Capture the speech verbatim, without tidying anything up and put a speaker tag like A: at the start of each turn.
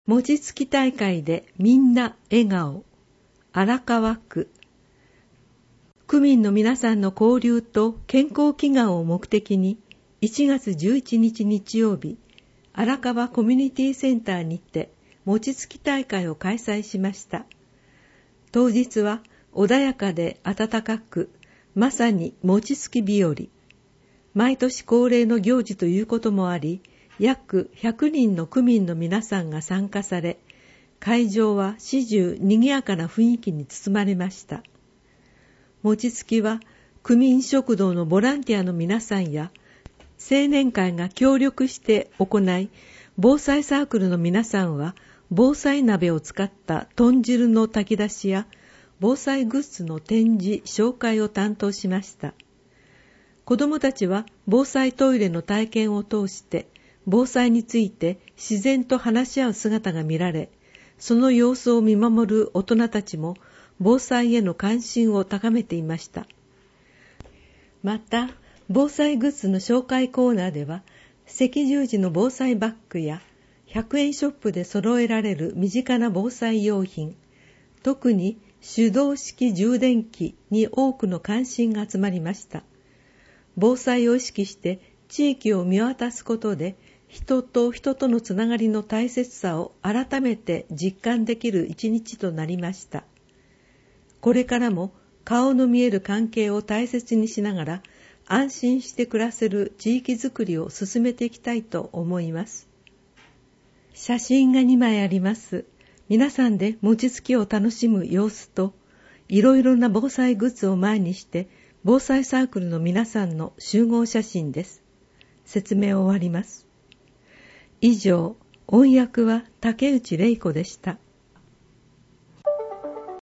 A: 餅つき大会でみんな笑顔、荒川区。区民の皆さんの交流と健康祈願を目的に、いちがつじゅういちにち日曜日、荒川コミュニティセンターにて餅つき大会を開催しました。当日は穏やかで暖かく、まさに餅つき日和。毎年恒例の行事ということもあり、約ひゃくにんの区民の皆さんが参加され、会場は始終賑やかな雰囲気に包まれました。餅つきは区民食堂のボランティアの皆さんや青年会が協力して行い、防災サークルの皆さんは防災鍋を使った豚汁の炊き出しや防災グッズの展示・紹介を担当しました。子どもたちは防災トイレの体験を通して防災について自然と話し合う姿が見られ、その様子を見守る大人たちも防災への関心を高めていました。また、防災グッズの紹介コーナーでは、赤十字の防災バッグやひゃくえんショップで揃えられる身近な防災用品、特に手動式充電器に多くの関心が集まりました。防災を意識して地域を見渡すことで、人と人とのつながりの大切さを改めて実感できる一日となりました。これからも顔の見える関係を大切にしながら、安心して暮らせる地域づくりを進めていきたいと思います。写真がにまいあります。皆さんで餅つきを楽しむ様子と、いろいろな防災グッズを前にして、防災サークルの皆さんの集合写真です。説明を終わります。以上、音訳は竹内玲子でした。